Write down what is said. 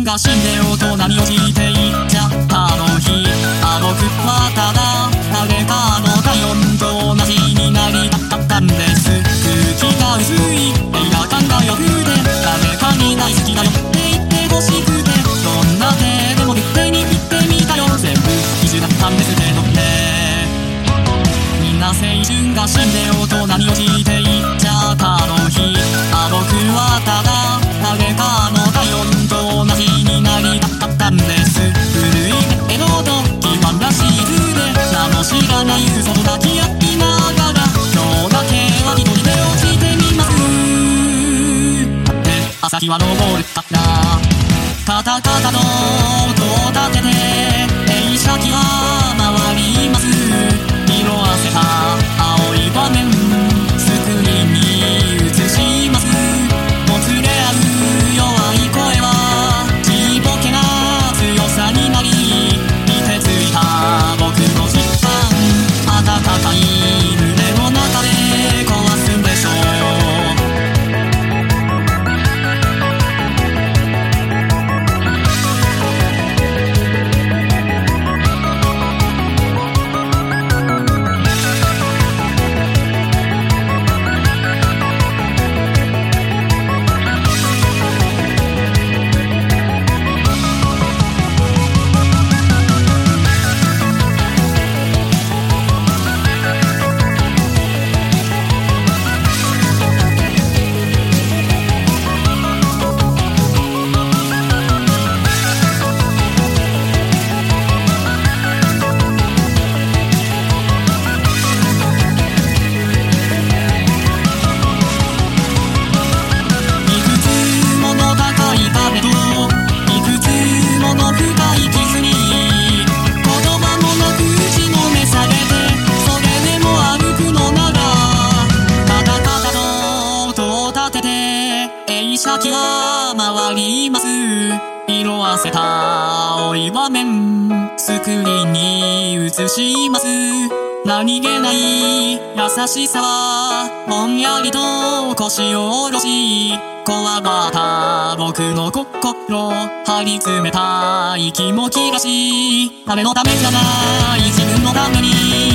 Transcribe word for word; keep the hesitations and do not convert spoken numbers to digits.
が死んで大人に落ちていっちゃったあの日、あ僕はただ誰かの体温と同じになりたかったんです。空気が薄い映画館がよくて、誰かに大好きだよって言ってほしくて、どんな手でも手に行ってみたよ。全部一緒だったんですけどね。みんな青春が死んで大人に落ちていっちゃったあの日、あ僕はただ誰かの体温と同じになりたかったんです。古い絵の時ファンらしい風で名も知らない嘘と抱き合いながら、今日だけは一人で落ちてみます。だって朝日は昇るからカタカタと音を立てて映写機は回ります。色あせた青い場面スクリーンに映します。もつれ合う弱い声はちっぽけな強さになり、凍てついた僕の実感温かい胸の中で壊すんでしょう。映写機が回ります。色あせた青い場面スクリーンに映します。何気ない優しさはぼんやりと腰を下ろし、こわばった僕の心張り詰めた息も切らし、誰のためじゃない自分のために